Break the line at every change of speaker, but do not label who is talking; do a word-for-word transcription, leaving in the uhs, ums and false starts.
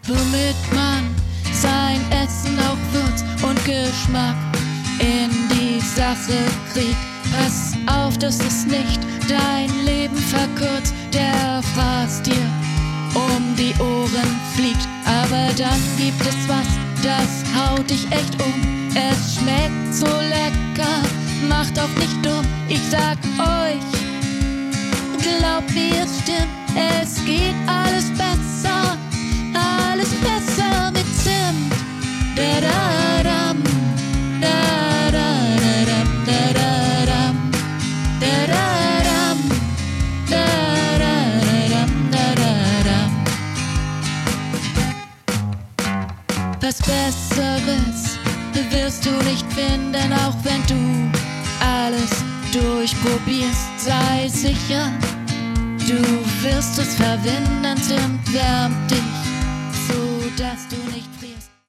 womit man sein Essen auch Würz und Geschmack in die Sache kriegt. Pass auf, dass es nicht dein Leben verkürzt, der Fraß dir um die Ohren fliegt. Aber dann gibt es was, das haut dich echt um. Es schmeckt so lecker, macht auch nicht dumm. Ich sag euch, glaubt mir, es stimmt, es geht alles besser, alles besser mit Zimt. Da da dam, da da da dam, da da dam, da da dam, da da da dam, da da dam. Was Besseres wirst du nicht finden, auch wenn du alles durchprobierst. Sei sicher, du wirst es verwindern. Zimt wärmt dich, so dass du nicht frierst.